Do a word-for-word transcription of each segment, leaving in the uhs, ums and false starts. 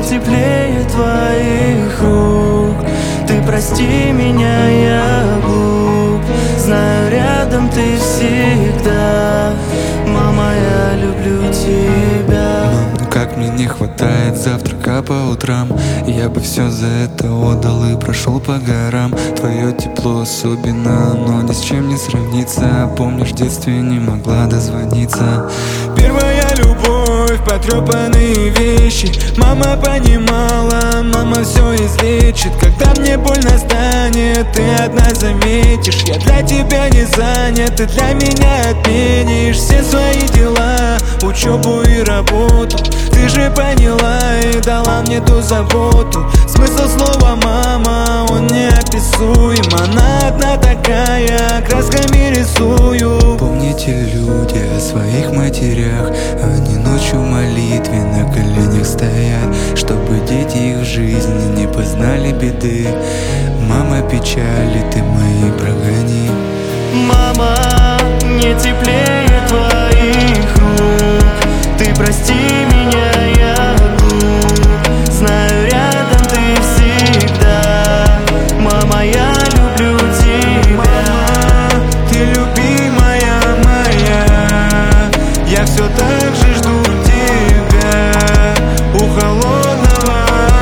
не теплее твоих рук. Ты прости меня, я глуп. Знаю, рядом ты всегда. Мама, я люблю тебя. Ну как мне не хватает завтрака по утрам. Я бы все за это отдал и прошел по горам. Твое тепло особенно, но ни с чем не сравнится. Помнишь, в детстве не могла дозвониться. Первая любовь, потрепанные вещи. Мама понимала, мама все излечит. Когда мне больно станет, ты одна заметишь. Я для тебя не занят, ты для меня отменишь все свои дела, учебу и работу. Ты же поняла и дала мне ту заботу. Смысл слова «мама», он неописуем. Она одна такая, красками рисую. Помните, люди, о своих матерях. Они ночью в молитве на коленях стоят, чтобы дети их в жизни не познали беды. Мама, печали ты мои прогони. Мама, не теплее твоих рук. Ты прости меня, я глуп. Знаю, рядом ты всегда. Мама, я люблю тебя. Мама, ты любимая моя. Я все так же жду тебя у холодного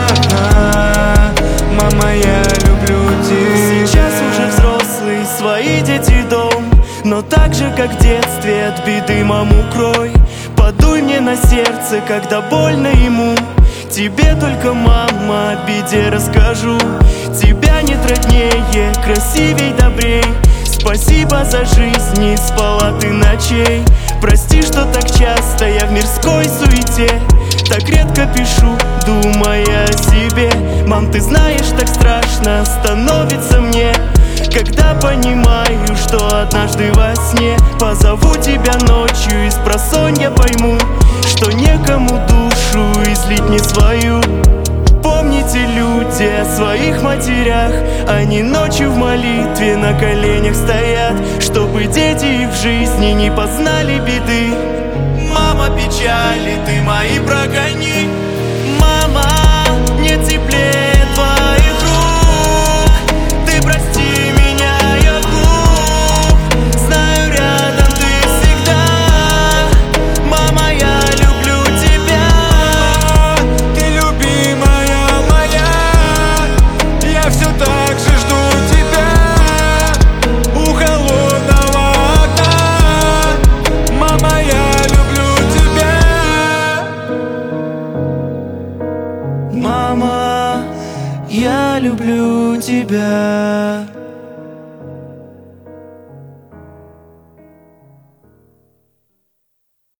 окна. Мама, я люблю тебя. Сейчас уже взрослый, свои дети дом. Но так же, как в детстве, от беды маму крой. Подуй мне на сердце, когда больно ему. Тебе только, мама, о беде расскажу. Тебя нет роднее, красивей, добрей. Спасибо за жизнь, не спала ты ночей. Прости, что так часто я в мирской суете так редко пишу, думая о себе. Мам, ты знаешь, так страшно становится мне, когда понимаю, что однажды во сне позову тебя ночью и спросонья пойму, что некому душу излить не свою. Помните, люди, о своих матерях. Они ночью в молитве на коленях стоят, чтобы дети их в жизни не познали беды. Мама, печали ты мои прогони. Мама, не теплее твоих рук. Ты прости меня, я глуп. Знаю, рядом ты всегда. Мама, я люблю тебя. Ты любимая моя. Я все так же жду тебя у холодного окна. Мама, я люблю тебя. Мама, я люблю тебя.